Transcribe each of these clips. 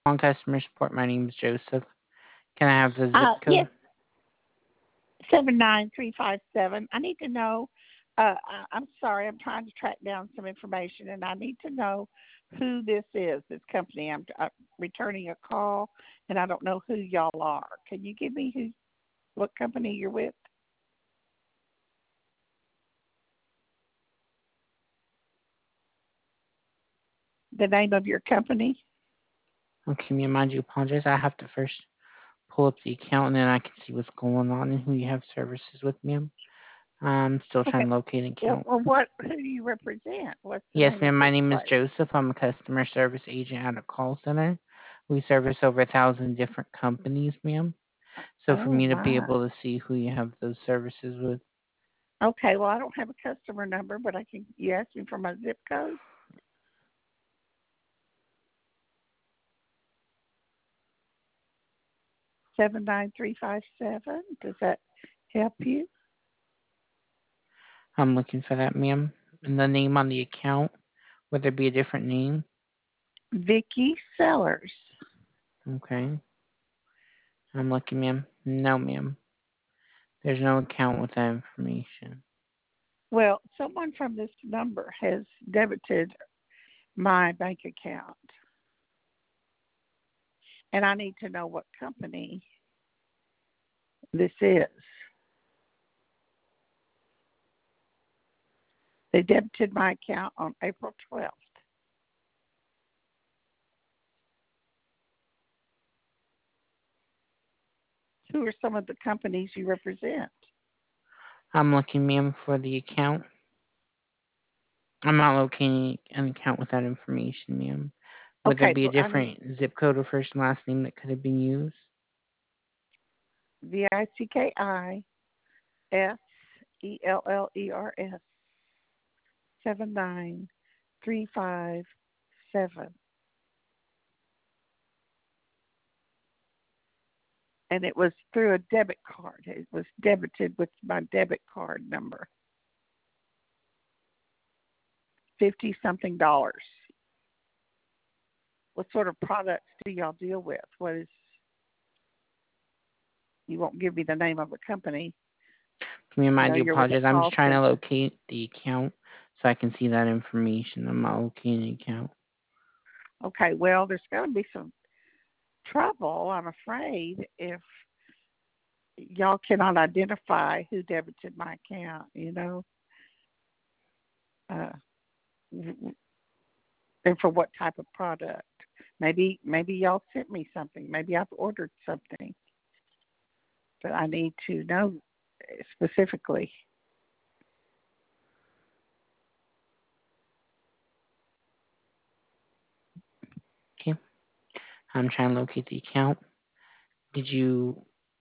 On customer support, my name is Joseph. Can I have the zip Yes, code? 79357. I need to know. I'm sorry, I'm trying to track down some information, and I need to know who this is. This company. I'm returning a call, and I don't know who y'all are. Can you give me what company you're with? The name of your company? Okay, ma'am, I do apologize. I have to first pull up the account and then I can see what's going on and who you have services with, ma'am. I'm still trying Okay. to locate an account. Well, what? Who do you represent? What's the Yes, name ma'am, of my this name is place? Joseph. I'm a customer service agent at a call center. We service over 1,000 different companies, ma'am. So for Oh me to be my. able to see who you have those services with, Okay. Well, I don't have a customer number, but I can. You asked me for my zip code. 79357. Does that help you? I'm looking for that, ma'am. And the name on the account, would there be a different name? Vicky Sellers. Okay. I'm looking, ma'am. No, ma'am. There's no account with that information. Well, someone from this number has debited my bank account, and I need to know what company this is. They debited my account on April 12th. Who are some of the companies you represent? I'm looking, ma'am, for the account. I'm not locating an account with that information, ma'am. Would there Okay, be a well, I need different zip code or first and last name that could have been used? VICKISELLERS 79357. And it was through a debit card. It was debited with my debit card number. 50 something dollars. What sort of products do y'all deal with? What is, you won't give me the name of a company. Ma'am, I I know do you're with a apologize. I'm just call trying to center. locate the account so I can see that information. I'm not locating the account. Okay, well, there's going to be some trouble, I'm afraid, if y'all cannot identify who debited my account, uh, and for what type of product. Maybe y'all sent me something. Maybe I've ordered something, but I need to know specifically. Okay. I'm trying to locate the account. Did you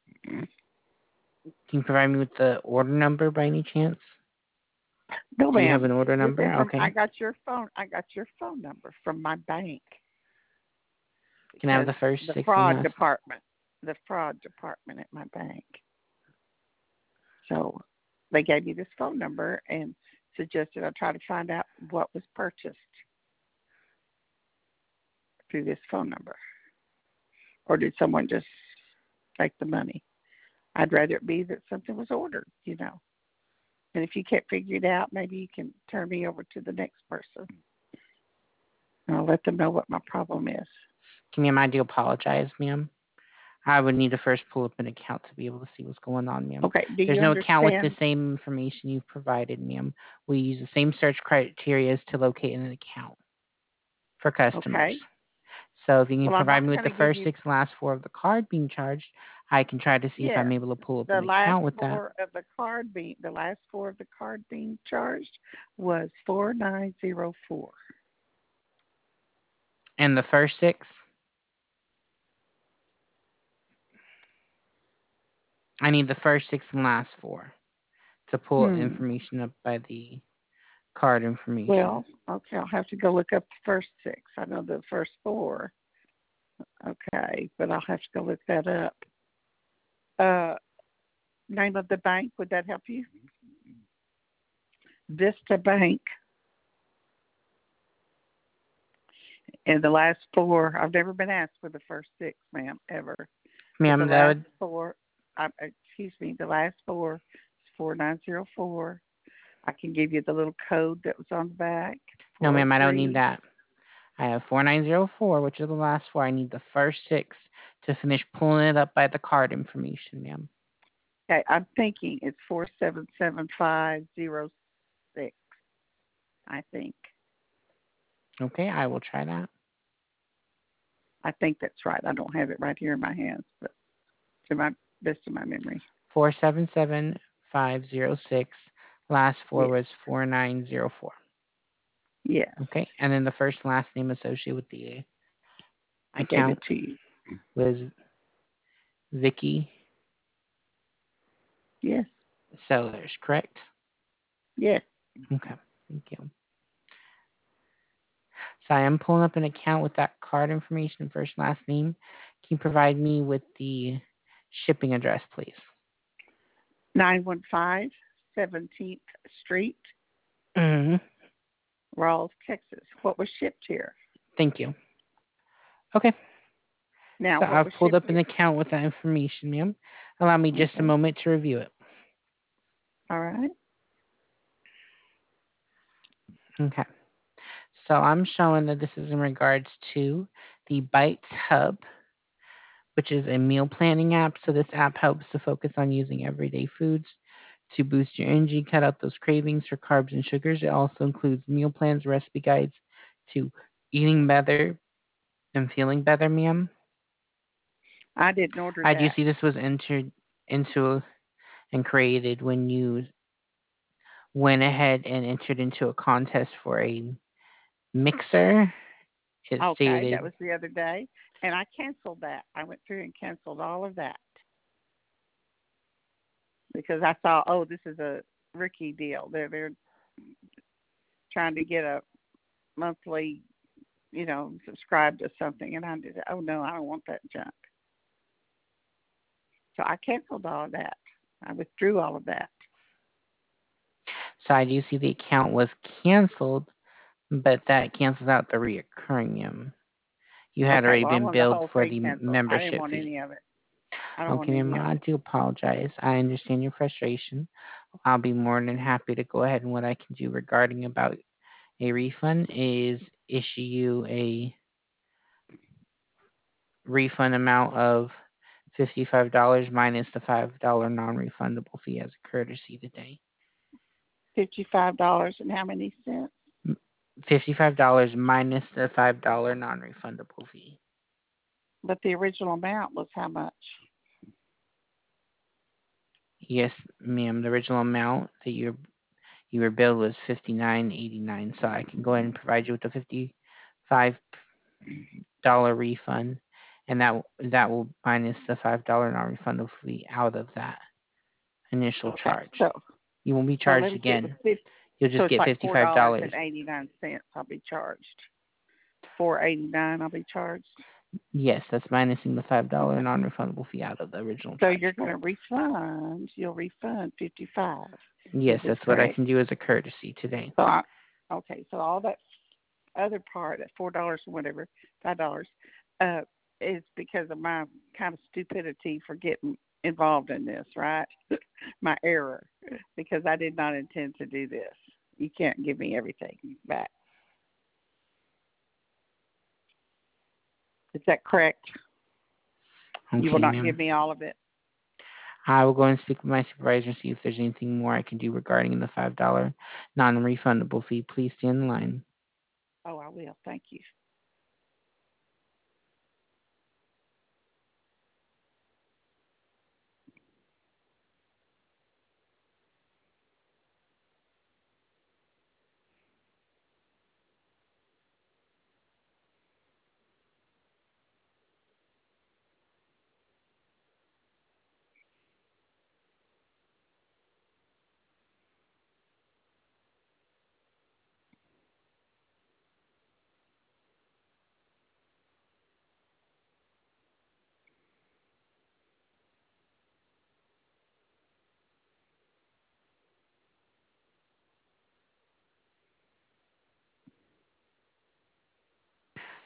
Can you provide me with the order number by any chance? No, Do you have ma'am. an order This number? inform. I Okay. got your phone. I got your phone number from my bank Can I have because the first the six and fraud last? department, the fraud department at my bank. So they gave me this phone number and suggested I try to find out what was purchased through this phone number, or did someone just take the money? I'd rather it be that something was ordered. And if you can't figure it out, maybe you can turn me over to the next person, and I'll let them know what my problem is. Ma'am, I do apologize, ma'am. I would need to first pull up an account to be able to see what's going on, ma'am. Okay, do There's you no account with the understand? same information you've provided, ma'am. We use the same search criteria to locate an account for customers. Okay. So if you can Well, I'm provide not me with going the to give first you, six and last four of the card being charged, I can try to see if I'm yes, able to pull up the an last account with that. four of the last four of the card being charged was 4904. And the first six, I need the first six and last four to pull Hmm. information up by the card information. Well, okay, I'll have to go look up the first six. I know the first four. Okay, but I'll have to go look that up. Uh, Name of the bank, would that help you? Vista Bank. And the last four, I've never been asked for the first six, ma'am, ever. But Ma'am, the that last would... four, the last four is 4904. I can give you the little code that was on the back. No, ma'am, I don't need 403. that. I have 4904, which are the last four. I need the first six to finish pulling it up by the card information, ma'am. Okay, I'm thinking it's 477506. I think. Okay, I will try that. I think that's right. I don't have it right here in my hands, but to my best of my memory. 477506. Last four Yes. was 4904. Yes. Okay, and then the first and last name associated with the I gave it account to you. was Vicky Yes. Sellers, correct? Yes. Okay, thank you. So I am pulling up an account with that card information, first and last name. Can you provide me with the shipping address, please? 915 17th Street, Mm-hmm. Rawls, Texas. What was shipped here? Thank you. Okay. Now, So what I've was pulled shipped up an here? account with that information, ma'am. Allow me just a Okay. moment to review it. All right. Okay. So I'm showing that this is in regards to the Bites Hub, which is a meal planning app. So this app helps to focus on using everyday foods to boost your energy, cut out those cravings for carbs and sugars. It also includes meal plans, recipe guides to eating better and feeling better, ma'am. I didn't order I do that. see this was entered into and created when you went ahead and entered into a contest for a mixer. It Okay, that stated, was the other day. And I canceled that. I went through and canceled all of that. Because I thought, oh, this is a Ricky deal. They're trying to get a monthly, subscribe to something. And I did, oh, no, I don't want that junk. So I canceled all of that. I withdrew all of that. so I do see the account was canceled, but that cancels out the reoccurring. You had Okay, already well, I been wanted the billed whole for thing the canceled. I didn't membership want fee. any of it. I don't want Okay, ma'am, any of I it. do apologize. I understand your frustration. I'll be more than happy to go ahead, and what I can do regarding about a refund is issue you a refund amount of $55 minus the $5 non-refundable fee as a courtesy today. $55 and how many cents? $55 minus the $5 non-refundable fee. But the original amount was how much? Yes, ma'am. The original amount that you were billed was $59.89. So I can go ahead and provide you with the $55 refund, and that will minus the $5 non-refundable fee out of that initial Okay, charge. so You won't be let charged me see. It was again. 50, You'll so just it's get like $55. $4.89. I'll be charged. $4.89. I'll be charged. Yes, that's minusing the $5 Okay. non-refundable fee out of the original So charge. you're going to refund. You'll refund 55. Yes, Is this that's what I correct? can do as a courtesy today. So okay. So all that other part, that $4 or whatever, $5, is because of my kind of stupidity for getting involved in this, right? My error, because I did not intend to do this. You can't give me everything back. Is that correct? Okay, You will not ma'am. give me all of it? I will go and speak with my supervisor and see if there's anything more I can do regarding the $5 non-refundable fee. Please stay in the line. Oh, I will. Thank you.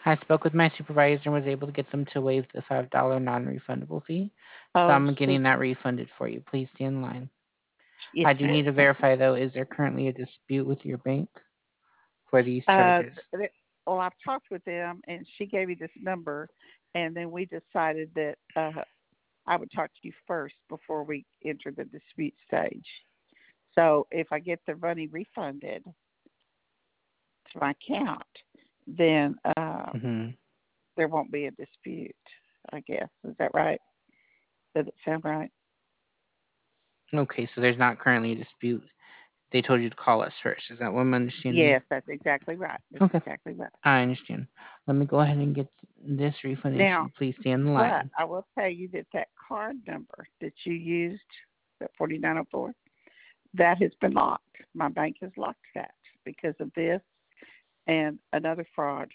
I spoke with my supervisor and was able to get them to waive the $5 non-refundable fee. So Oh, I'm getting super. that refunded for you. Please stay in line. Yes, I do ma'am. need to Thank you. verify though, is there currently a dispute with your bank for these Uh, charges? well, I've talked with them, and she gave me this number, and then we decided that I would talk to you first before we enter the dispute stage. So if I get the money refunded to my account, then Hmm. there won't be a dispute, I guess. Is that right? Does it sound right? Okay, so there's not currently a dispute. They told you to call us first. Is that what I'm understanding? Yes, that's exactly right. That's Okay, exactly right. I understand. Let me go ahead and get this refund Now, issued. Please stay in the but line. I will tell you that that card number that you used, that 4904, that has been locked. My bank has locked that because of this and another fraud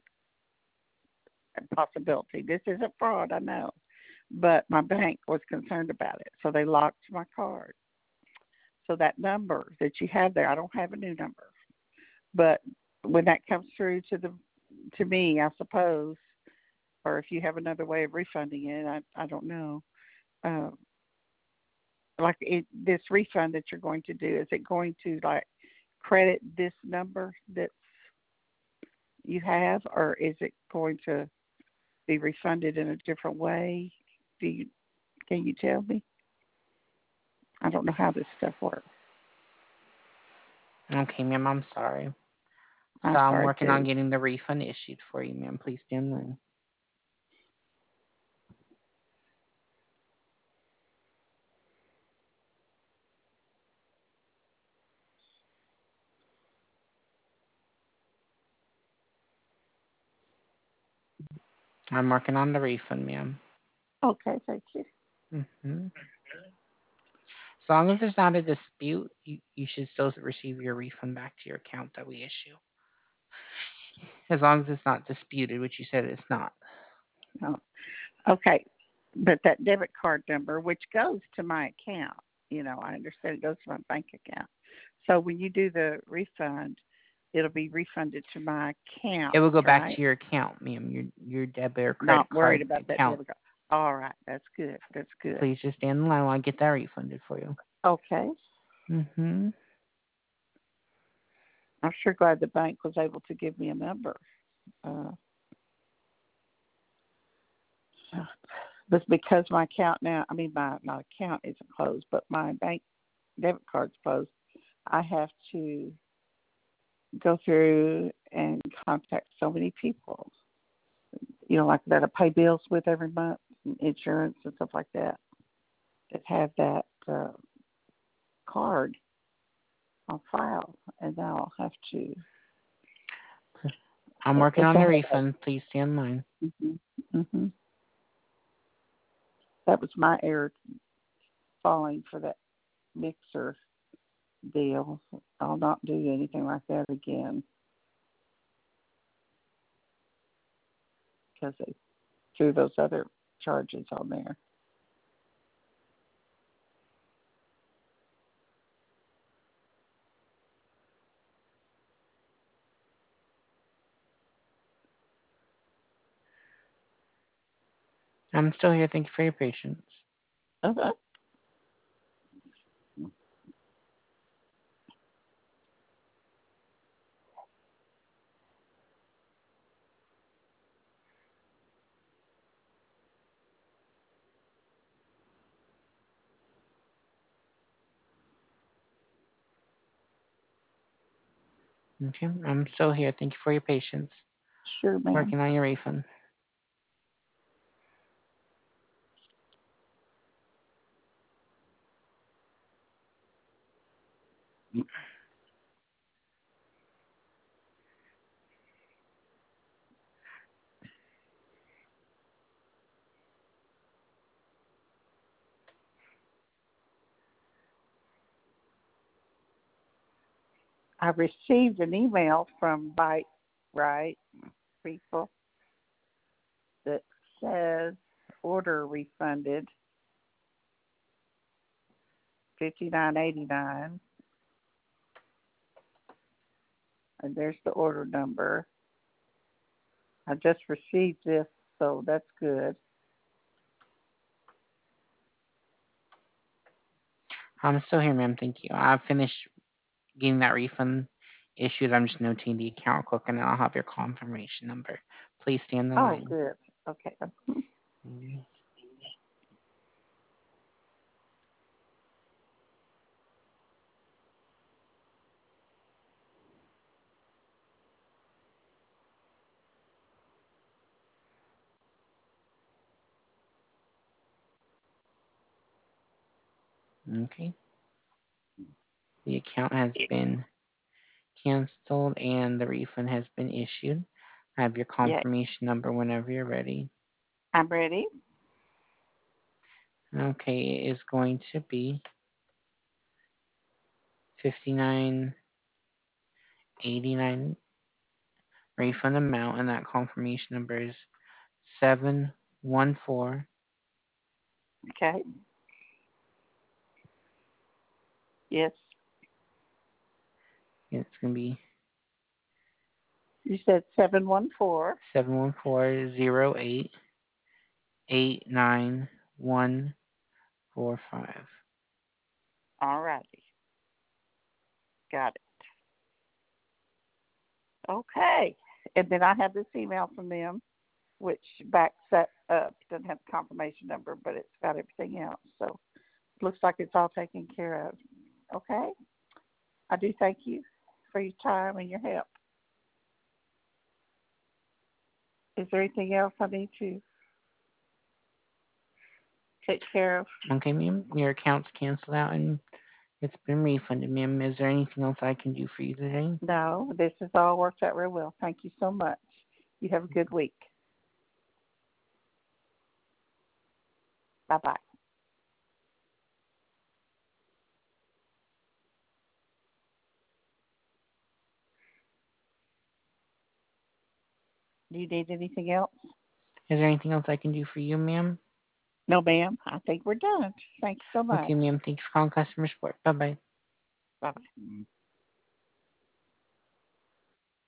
possibility. This isn't fraud, I know, but my bank was concerned about it, so they locked my card. So that number that you have there, I don't have a new number, but when that comes through to me, I suppose, or if you have another way of refunding it, I don't know. Uh, this refund that you're going to do, is it going to like credit this number that you have, or is it going to be refunded in a different way? Do you Can you tell me? I don't know how this stuff works. Okay, ma'am, I'm sorry. So I'm I'm sorry working on too. getting the refund issued for you, ma'am. Please stay in line. I'm working on the refund, ma'am. Okay, thank you. Hmm. As long as there's not a dispute, you should still receive your refund back to your account that we issue. As long as it's not disputed, which you said it's not. Oh, okay, but that debit card number, which goes to my account, I understand it goes to my bank account. So when you do the refund, it'll be refunded to my It account, will go back right? to your account, ma'am. Your debit or Not credit worried card about that account. debit card. All right, that's good. That's good. Please just stay in the line while I get that refunded for you. Okay. Hmm. I'm sure glad the bank was able to give me a number. Uh, but because my account now, I mean, my account isn't closed, but my bank debit card's closed, I have to go through and contact so many people, like that I pay bills with every month, insurance and stuff like that have that card on file, and now I'll have to. I'm working It's on the a refund. Please stay in line. hmm That was my error falling for that mixer deal. I'll not do anything like that again because they threw those other charges on there. I'm still here. Thank you for your patience. Okay. Okay, I'm still here. Thank you for your patience. Sure, ma'am. Working on your refund. I received an email from Bite Right people that says order refunded $59.89, and there's the order number. I just received this, so that's good. I'm still here, ma'am. Thank you. I've finished getting that refund issued. I'm just notating the account quick, and then I'll have your confirmation number. Please stay on the Oh, line. good. Okay. Mm, Okay. The account has been canceled and the refund has been issued. I have your Yeah, confirmation number whenever you're ready. I'm ready. Okay, it is going to be 59.89 refund amount, and that confirmation number is 714. Okay. Yes. It's going to be You said 714. 714-08-89145. All righty. Got it. Okay. And then I have this email from them, which backs that up. Doesn't have the confirmation number, but it's got everything else. So it looks like it's all taken care of. Okay. I do thank you for your time and your help. Is there anything else I need to take care of? Okay, ma'am, your account's canceled out and it's been refunded, ma'am. Is there anything else I can do for you today? No, this has all worked out real well. Thank you so much. You have a good week. Bye bye. Do you need anything else? Is there anything else I can do for you, ma'am? No, ma'am. I think we're done. Thank you so much. Okay, ma'am. Thanks for calling customer support. Bye bye. Bye bye.